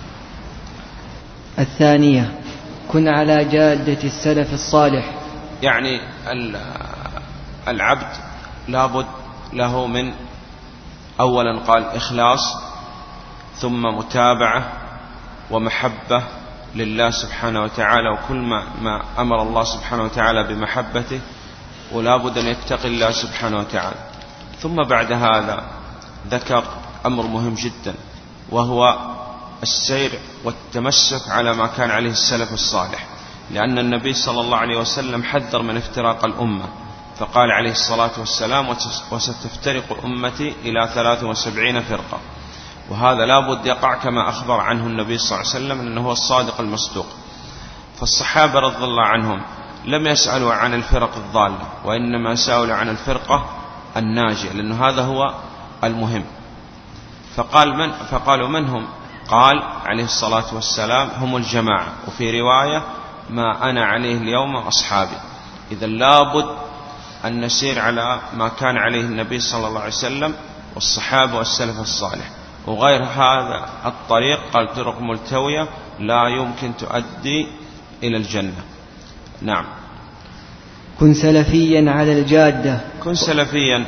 الثانية كن على جادة السلف الصالح، يعني العبد لابد له من أولا قال إخلاص، ثم متابعة ومحبة لله سبحانه وتعالى، وكل ما, ما أمر الله سبحانه وتعالى بمحبته، ولا بد أن يتقي الله سبحانه وتعالى. ثم بعد هذا ذكر أمر مهم جدا، وهو السير والتمسك على ما كان عليه السلف الصالح، لأن النبي صلى الله عليه وسلم حذر من افتراق الأمة، فقال عليه الصلاة والسلام وستفترق أمتي إلى ثلاث وسبعين فرقة. وهذا لا بد يقع كما أخبر عنه النبي صلى الله عليه وسلم أنه هو الصادق المصدوق. فالصحابة رضي الله عنهم لم يسألوا عن الفرق الضالة، وإنما سألوا عن الفرقة الناجية، لأنه هذا هو المهم. فقال من فقالوا من هم؟ قال عليه الصلاة والسلام هم الجماعة، وفي رواية ما أنا عليه اليوم أصحابي. إذا لابد أن نسير على ما كان عليه النبي صلى الله عليه وسلم والصحابة والسلف الصالح، وغير هذا الطريق قال طرق ملتوية لا يمكن تؤدي إلى الجنة. نعم. كن سلفيا على الجادة، كن سلفيا.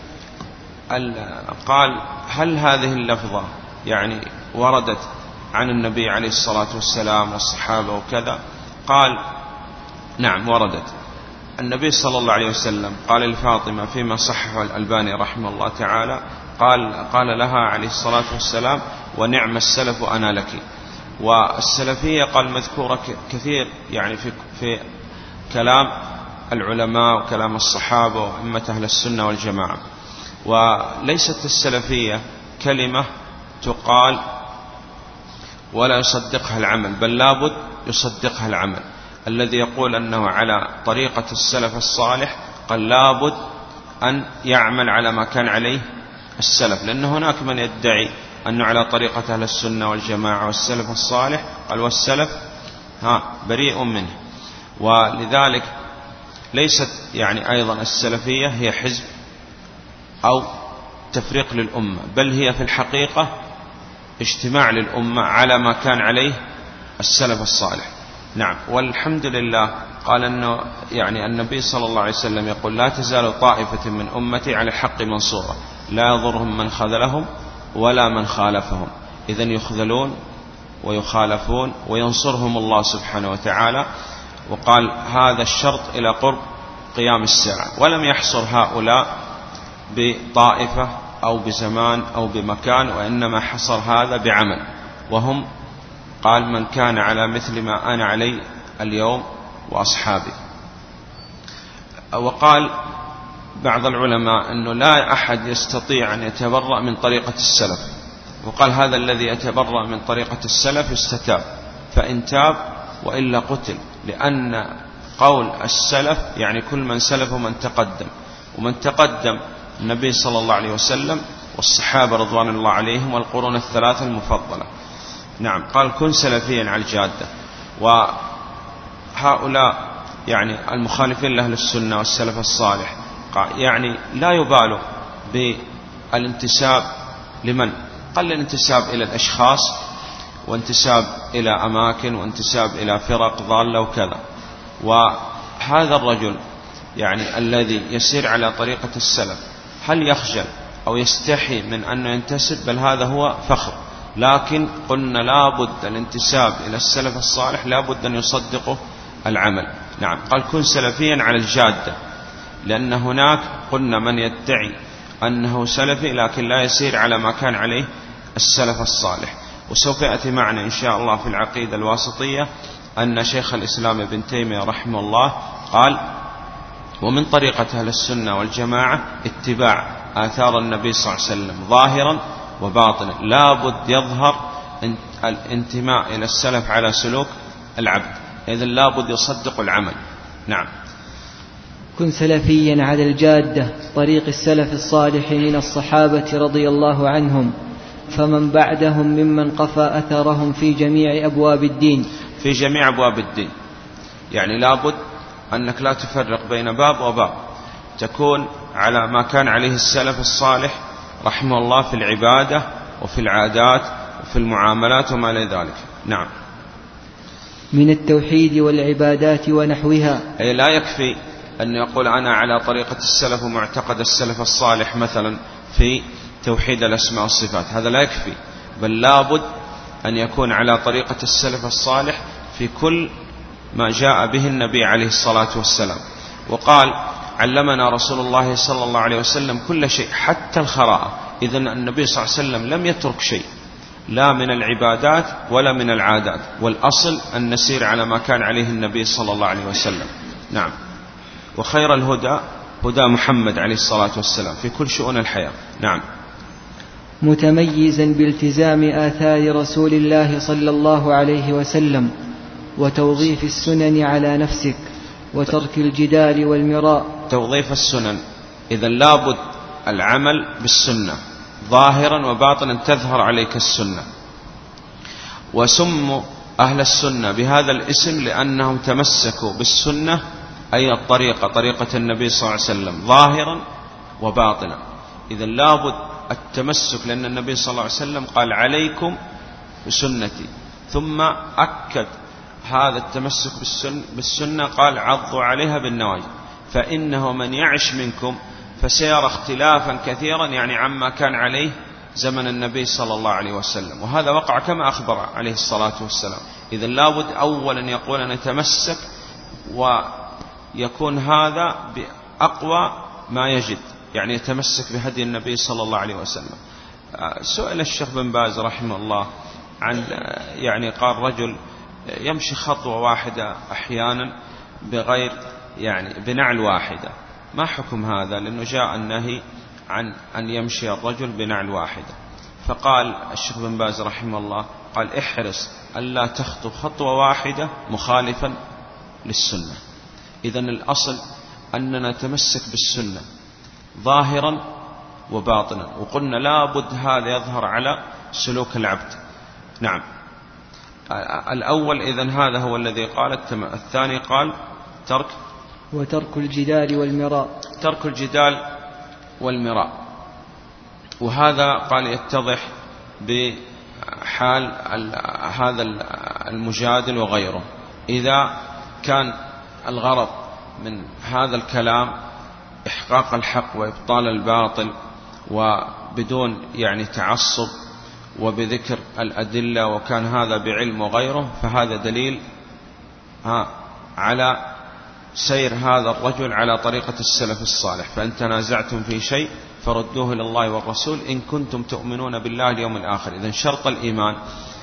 قال هل هذه اللفظة يعني وردت عن النبي عليه الصلاة والسلام والصحابة وكذا؟ قال نعم وردت. النبي صلى الله عليه وسلم قال لفاطمة فيما صححه الألباني رحمه الله تعالى، قال قال لها عليه الصلاة والسلام ونعم السلف أنا لك. والسلفية قال مذكورة كثير يعني في, في كلام العلماء وكلام الصحابة وأئمة أهل السنة والجماعة. وليست السلفية كلمة تقال ولا يصدقها العمل، بل لابد يصدقها العمل. الذي يقول أنه على طريقة السلف الصالح قال لابد أن يعمل على ما كان عليه السلف، لأن هناك من يدعي أنه على طريقة أهل السنة والجماعة والسلف الصالح، قال والسلف ها بريء منه. ولذلك ليست يعني أيضا السلفية هي حزب أو تفريق للأمة، بل هي في الحقيقة اجتماع للأمة على ما كان عليه السلف الصالح. نعم. والحمد لله قال أنه يعني النبي صلى الله عليه وسلم يقول لا تزال طائفة من أمتي على الحق منصورة لا يضرهم من خذلهم ولا من خالفهم. إذن يخذلون ويخالفون وينصرهم الله سبحانه وتعالى. وقال هذا الشرط إلى قرب قيام الساعة، ولم يحصر هؤلاء بطائفة أو بزمان أو بمكان، وإنما حصر هذا بعمل، وهم قال من كان على مثل ما أنا عليه اليوم وأصحابي. وقال بعض العلماء أنه لا أحد يستطيع أن يتبرأ من طريقة السلف، وقال هذا الذي يتبرأ من طريقة السلف يستتاب، فإن تاب وإلا قتل، لأن قول السلف يعني كل من سلف ومن تقدم، ومن تقدم النبي صلى الله عليه وسلم والصحابة رضوان الله عليهم والقرون الثلاثة المفضلة. نعم. قال كن سلفيا على الجادة. وهؤلاء يعني المخالفين لأهل السنة والسلف الصالح يعني لا يبالوا بالانتساب لمن، قال الانتساب إلى الأشخاص وانتساب إلى أماكن وانتساب إلى فرق ضالة وكذا. وهذا الرجل يعني الذي يسير على طريقة السلف هل يخجل أو يستحي من أنه ينتسب؟ بل هذا هو فخر. لكن قلنا لابد الانتساب إلى السلف الصالح لابد أن يصدقه العمل. نعم. قال كن سلفيا على الجادة، لأن هناك قلنا من يدعي أنه سلفي لكن لا يسير على ما كان عليه السلف الصالح. وسوف يأتي معنا إن شاء الله في العقيدة الواسطية أن شيخ الإسلام ابن تيمية رحمه الله قال ومن طريقة أهل السنة والجماعة اتباع آثار النبي صلى الله عليه وسلم ظاهرا وباطنا. لابد يظهر الانتماء إلى السلف على سلوك العبد، إذن لابد يصدق العمل. نعم. كن سلفيا على الجادة طريق السلف الصالح من الصحابة رضي الله عنهم، فمن بعدهم ممن قفى أثرهم في جميع أبواب الدين. في جميع أبواب الدين يعني لابد أنك لا تفرق بين باب وباب، تكون على ما كان عليه السلف الصالح رحمه الله في العبادة وفي العادات وفي المعاملات وما إلى ذلك. نعم. من التوحيد والعبادات ونحوها. أي لا يكفي أن يقول أنا على طريقة السلف ومعتقد السلف الصالح مثلا في توحيد الأسماء والصفات، هذا لا يكفي، بل لابد أن يكون على طريقة السلف الصالح في كل ما جاء به النبي عليه الصلاة والسلام. وقال علمنا رسول الله صلى الله عليه وسلم كل شيء حتى الخراءة. إذن النبي صلى الله عليه وسلم لم يترك شيء لا من العبادات ولا من العادات، والأصل أن نسير على ما كان عليه النبي صلى الله عليه وسلم. نعم. وخير الهدى هدى محمد عليه الصلاة والسلام في كل شؤون الحياة. نعم. متميزا بالتزام آثار رسول الله صلى الله عليه وسلم وتوظيف السنن على نفسك وترك الجدال والمراء. توظيف السنن، إذن لابد العمل بالسنة ظاهرا وباطنا تظهر عليك السنة. وسموا أهل السنة بهذا الاسم لأنهم تمسكوا بالسنة أي الطريقة طريقة النبي صلى الله عليه وسلم ظاهرا وباطنا. إذن لابد التمسك، لأن النبي صلى الله عليه وسلم قال عليكم بسنتي، ثم أكد هذا التمسك بالسنة قال عضوا عليها بالنواجذ، فإنه من يعش منكم فسيرى اختلافا كثيرا يعني عما كان عليه زمن النبي صلى الله عليه وسلم، وهذا وقع كما أخبر عليه الصلاة والسلام. إذن لابد أولا يقول أن يتمسك ويكون هذا بأقوى ما يجد، يعني يتمسك بهدي النبي صلى الله عليه وسلم. سئل الشيخ بن باز رحمه الله عن يعني قال رجل يمشي خطوة واحدة أحيانا بغير يعني بنعل واحدة، ما حكم هذا؟ لأنه جاء النهي عن أن يمشي الرجل بنعل واحدة. فقال الشيخ بن باز رحمه الله قال احرص ألا تخطو خطوة واحدة مخالفا للسنة. إذن الأصل أننا نتمسك بالسنة ظاهرا وباطنا، وقلنا لا بد هذا يظهر على سلوك العبد. نعم. الأول إذن هذا هو الذي قال. الثاني قال ترك وترك الجدال والمراء. ترك الجدال والمراء، وهذا قال يتضح بحال هذا المجادل وغيره. إذا كان الغرض من هذا الكلام إحقاق الحق وإبطال الباطل وبدون يعني تعصب وبذكر الأدلة، وكان هذا بعلم وغيره، فهذا دليل على سير هذا الرجل على طريقة السلف الصالح. فإن تنازعتم في شيء فردوه إلى الله والرسول إن كنتم تؤمنون بالله اليوم الآخر. إذن شرط الإيمان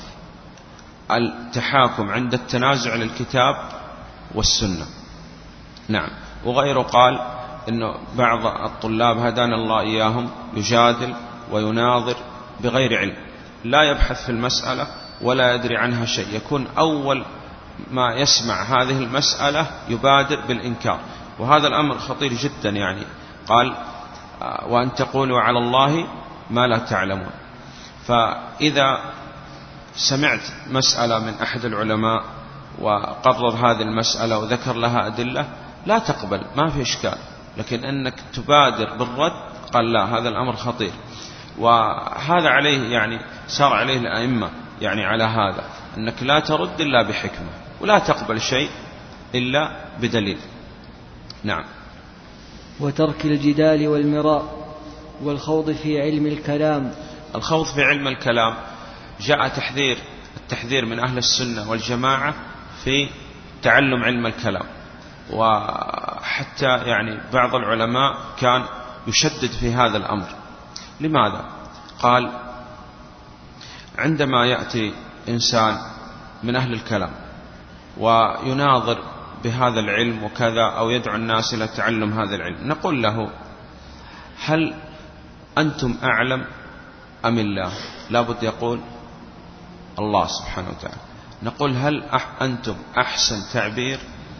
التحاكم عند التنازع للكتاب والسنة. نعم. وغيره قال إنه بعض الطلاب هدانا الله إياهم يجادل ويناظر بغير علم، لا يبحث في المسألة ولا يدري عنها شيء، يكون أول ما يسمع هذه المسألة يبادر بالإنكار، وهذا الأمر خطير جدا. يعني قال وأن تقولوا على الله ما لا تعلمون. فإذا سمعت مسألة من أحد العلماء وقرر هذه المسألة وذكر لها أدلة لا تقبل، ما في إشكال، لكن أنك تبادر بالرد قال لا، هذا الأمر خطير. وهذا عليه يعني سار عليه الأئمة يعني على هذا، أنك لا ترد إلا بحكمة ولا تقبل شيء إلا بدليل. نعم. وترك الجدال والمراء والخوض في علم الكلام. الخوض في علم الكلام جاء تحذير التحذير من أهل السنة والجماعة في تعلم علم الكلام، وحتى يعني بعض العلماء كان يشدد في هذا الأمر. لماذا؟ قال عندما يأتي إنسان من أهل الكلام ويناظر بهذا العلم وكذا، أو يدعو الناس إلى تعلم هذا العلم، نقول له هل أنتم أعلم أم الله؟ لابد يقول الله سبحانه وتعالى. نقول هل أنتم أحسن تعبير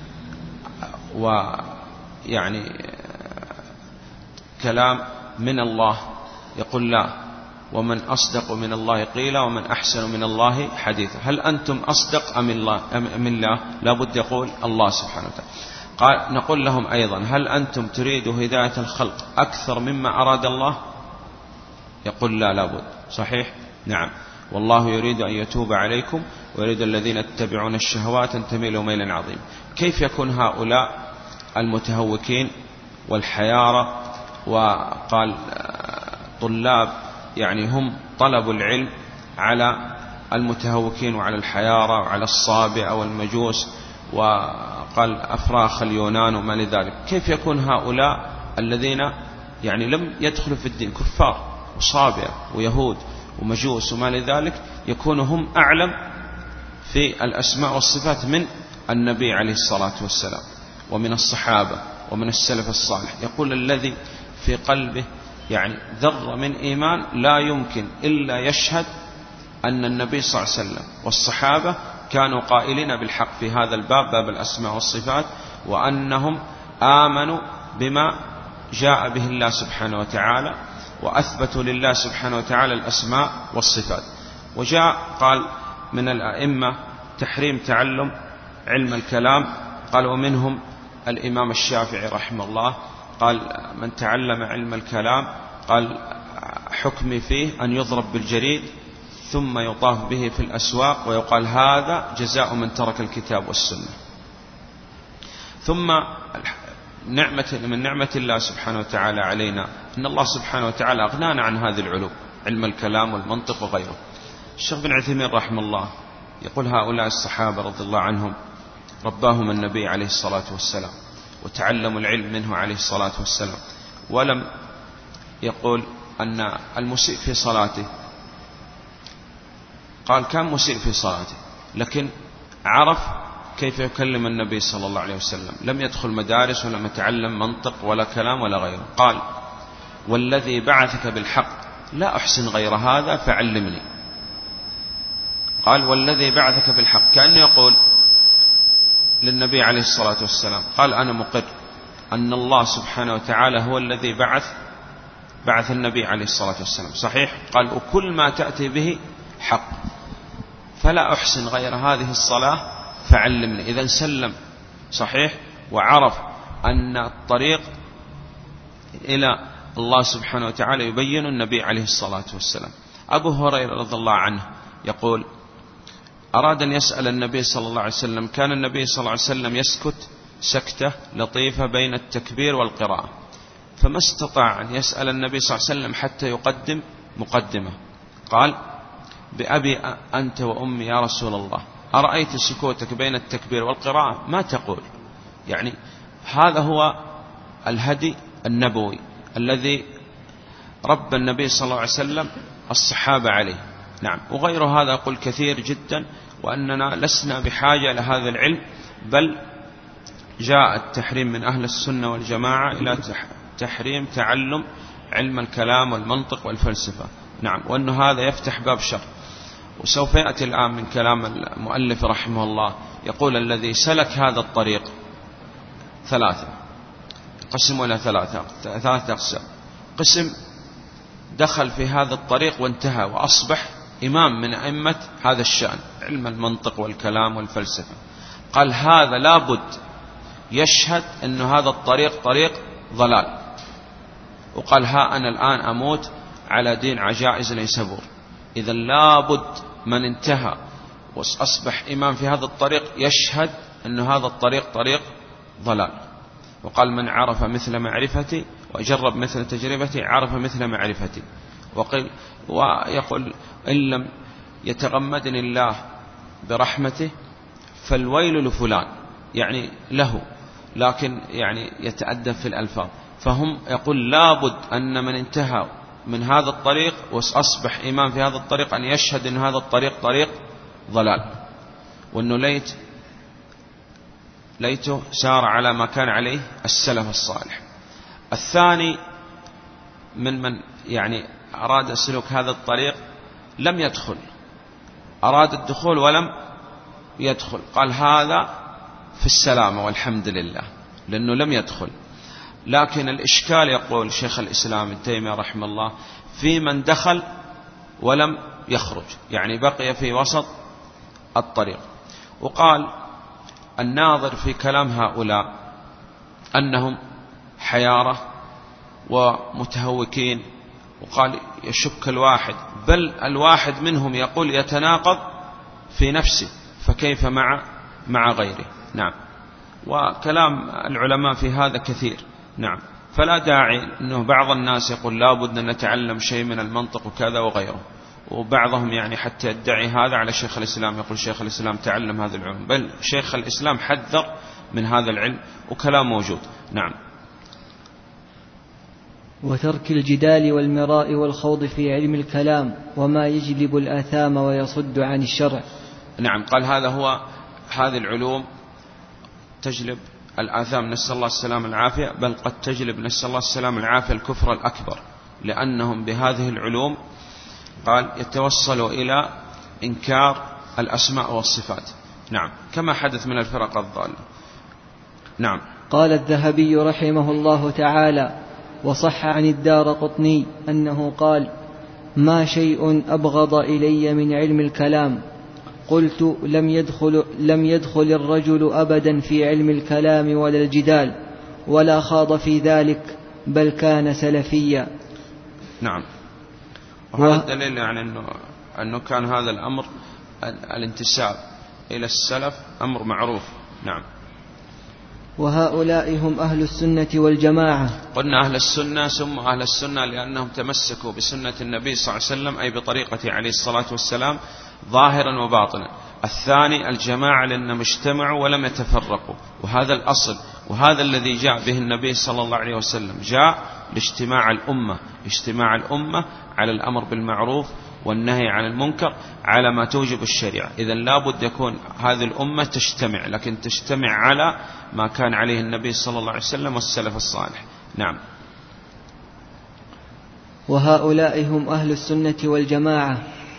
ويعني كلام من الله؟ يقول لا، ومن أصدق من الله قيلا ومن أحسن من الله حديثا. هل أنتم أصدق أم الله؟ أم الله؟ لابد يقول الله سبحانه وتعالى. قال نقول لهم أيضا هل أنتم تريدوا هداية الخلق أكثر مما أراد الله؟ يقول لا، لابد. صحيح؟ نعم. والله يريد أن يتوب عليكم ويريد الذين يتبعون الشهوات أن تميلوا ميلا عظيما. كيف يكون هؤلاء المتهوكين والحيارى وقال طلاب يعني هم طلبوا العلم على المتهوكين وعلى الحيارى وعلى الصابئة والمجوس وقال أفراخ اليونان وما لذلك، كيف يكون هؤلاء الذين يعني لم يدخلوا في الدين كفار وصابئة ويهود ومجوس وما لذلك يكونوا هم أعلم في الأسماء والصفات من النبي عليه الصلاة والسلام ومن الصحابة ومن السلف الصالح؟ يقول الذي في قلبه يعني ذرة من إيمان لا يمكن إلا يشهد أن النبي صلى الله عليه وسلم والصحابة كانوا قائلين بالحق في هذا الباب، باب الأسماء والصفات، وأنهم آمنوا بما جاء به الله سبحانه وتعالى وأثبتوا لله سبحانه وتعالى الأسماء والصفات. وجاء قال من الأئمة تحريم تعلم علم الكلام، قال ومنهم الإمام الشافعي رحمه الله قال من تعلم علم الكلام قال حكمي فيه أن يضرب بالجريد ثم يطاف به في الأسواق ويقال هذا جزاء من ترك الكتاب والسنة. ثم نعمة من نعمة الله سبحانه وتعالى علينا أن الله سبحانه وتعالى أغنانا عن هذه العلوم، علم الكلام والمنطق وغيره. الشيخ بن عثيمين رحمه الله يقول هؤلاء الصحابة رضي الله عنهم رباهم النبي عليه الصلاة والسلام وتعلموا العلم منه عليه الصلاة والسلام، ولم يقول أن المسيء في صلاته، قال كان مسيء في صلاته لكن عرف كيف يكلم النبي صلى الله عليه وسلم، لم يدخل مدارس ولم يتعلم منطق ولا كلام ولا غيره. قال والذي بعثك بالحق لا أحسن غير هذا فعلمني. قال والذي بعثك بالحق، كأنه يقول للنبي عليه الصلاة والسلام، قال أنا مقر أن الله سبحانه وتعالى هو الذي بعث بعث النبي عليه الصلاة والسلام، صحيح؟ قال وكل ما تأتي به حق، فلا أحسن غير هذه الصلاة فعلمني. إذن سلم، صحيح، وعرف أن الطريق إلى الله سبحانه وتعالى يبين النبي عليه الصلاة والسلام. أبو هريرة رضي الله عنه يقول أراد أن يسأل النبي صلى الله عليه وسلم، كان النبي صلى الله عليه وسلم يسكت سكتة لطيفة بين التكبير والقراءة، فما استطاع أن يسأل النبي صلى الله عليه وسلم حتى يقدم مقدمة. قال بأبي أنت وأمي يا رسول الله، أرأيت سكوتك بين التكبير والقراءة ما تقول؟ يعني هذا هو الهدي النبوي الذي رب النبي صلى الله عليه وسلم الصحابة عليه. نعم، وغير هذا أقول كثير جدا، وأننا لسنا بحاجة لهذا العلم، بل جاء التحريم من أهل السنة والجماعة إلى تحريم تعلم علم الكلام والمنطق والفلسفة. نعم، وأن هذا يفتح باب شر. وسوف يأتي الآن من كلام المؤلف رحمه الله، يقول الذي سلك هذا الطريق ثلاثة، قسموا إلى ثلاثة ثلاثة أقسام. قسم دخل في هذا الطريق وانتهى وأصبح إمام من أئمة هذا الشأن، علم المنطق والكلام والفلسفة. قال هذا لابد يشهد أن هذا الطريق طريق ضلال، وقال ها أنا الآن أموت على دين عجائز نيسابور. إذا لابد من انتهى وأصبح إمام في هذا الطريق يشهد أن هذا الطريق طريق ضلال. وقال من عرف مثل معرفتي وجرب مثل تجربتي عرف مثل معرفتي. وقل ويقول إن لم يتغمدني الله برحمته فالويل لفلان، يعني له، لكن يعني يتأدب في الألفاظ. فهم يقول لابد أن من انتهى من هذا الطريق وأصبح إمام في هذا الطريق أن يشهد أن هذا الطريق طريق ضلال، وأنه ليت ليته سار على ما كان عليه السلف الصالح. الثاني من من يعني أراد سلوك هذا الطريق لم يدخل، أراد الدخول ولم يدخل، قال هذا في السلامة والحمد لله لأنه لم يدخل. لكن الإشكال يقول شيخ الإسلام ابن تيمية رحمه الله في من دخل ولم يخرج، يعني بقي في وسط الطريق. وقال الناظر في كلام هؤلاء أنهم حيارة ومتهوكين، وقال يشك الواحد، بل الواحد منهم يقول يتناقض في نفسه، فكيف مع مع غيره. نعم، وكلام العلماء في هذا كثير. نعم، فلا داعي أنه بعض الناس يقول لا بد أن نتعلم شيء من المنطق وكذا وغيره، وبعضهم يعني حتى يدعي هذا على شيخ الإسلام، يقول شيخ الإسلام تعلم هذا العلم، بل شيخ الإسلام حذر من هذا العلم وكلام موجود. نعم. وترك الجدال والمراء والخوض في علم الكلام وما يجلب الآثام ويصد عن الشرع. نعم، قال هذا هو هذه العلوم تجلب الآثام، نسأل الله السلام العافية، بل قد تجلب نسأل الله السلام العافية الكفر الأكبر، لأنهم بهذه العلوم قال يتوصلوا إلى إنكار الأسماء والصفات. نعم، كما حدث من الفرق الضالة. نعم. قال الذهبي رحمه الله تعالى: وصح عن الدارقطني أنه قال: ما شيء أبغض إلي من علم الكلام. قلت: لم يدخل, لم يدخل الرجل أبدا في علم الكلام ولا الجدال ولا خاض في ذلك، بل كان سلفيا. نعم، وهذا الدليل يعني أنه, أنه كان هذا الأمر الانتساب إلى السلف أمر معروف. نعم. وهؤلاء هم أهل السنة والجماعة. قلنا أهل السنة سموا أهل السنة لأنهم تمسكوا بسنة النبي صلى الله عليه وسلم، أي بطريقته عليه الصلاة والسلام ظاهرا وباطنا. الثاني الجماعة لأنهم اجتمعوا ولم يتفرقوا، وهذا الأصل، وهذا الذي جاء به النبي صلى الله عليه وسلم، جاء لاجتماع الأمة، اجتماع الأمة على الأمر بالمعروف والنهي عن المنكر على ما توجب الشريعة. إذن لابد يكون هذه الأمة تجتمع، لكن تجتمع على ما كان عليه النبي صلى الله عليه وسلم والسلف الصالح. نعم. وهؤلاء هم أهل السنة والجماعة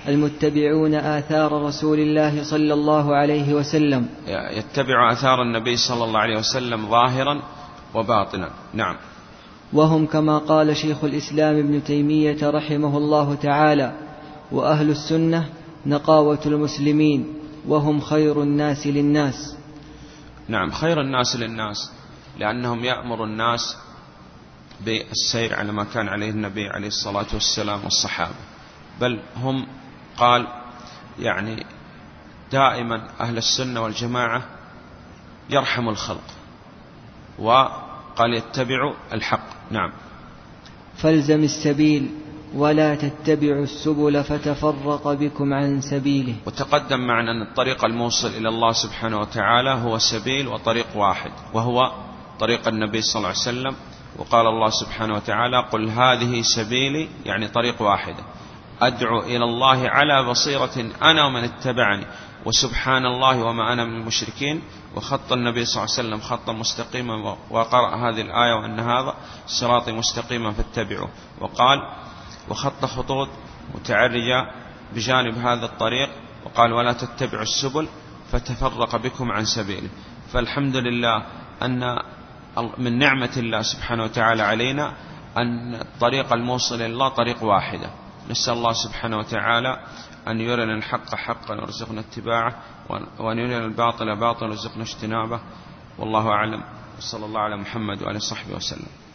المتبعون آثار رسول الله صلى الله عليه وسلم. يتبع آثار النبي صلى الله عليه وسلم ظاهرا وباطنا. نعم. وهم كما قال شيخ الإسلام ابن تيمية رحمه الله تعالى: وأهل السنة نقاوة المسلمين وهم خير الناس للناس. نعم، خير الناس للناس لأنهم يأمر الناس بالسير على ما كان عليه النبي عليه الصلاة والسلام والصحابة، بل هم قال يعني دائما أهل السنة والجماعة يرحم الخلق، وقال يتبعوا الحق. نعم. فالزم السبيل ولا تتبعوا السبل فتفرق بكم عن سبيله. وتقدم معنا أن الطريق الموصل إلى الله سبحانه وتعالى هو سبيل وطريق واحد، وهو طريق النبي صلى الله عليه وسلم. وقال الله سبحانه وتعالى: قل هذه سبيلي، يعني طريق واحدة، أدعو إلى الله على بصيرة أنا ومن اتبعني وسبحان الله وما أنا من المشركين. وخط النبي صلى الله عليه وسلم خطا مستقيما، وقرأ هذه الآية وأن هذا صراطي مستقيما فاتبعوه، وقال وخط خطوط متعرجة بجانب هذا الطريق، وقال ولا تتبعوا السبل فتفرق بكم عن سبيله. فالحمد لله أن من نعمة الله سبحانه وتعالى علينا أن الطريق الموصل إلى الله طريق واحدة. نسأل الله سبحانه وتعالى أن يرنا الحق حقا وارزقنا اتباعه، وأن يرنا الباطل باطلا وارزقنا اجتنابه. والله أعلم، وصلى الله على محمد وعلى صحبه وسلم.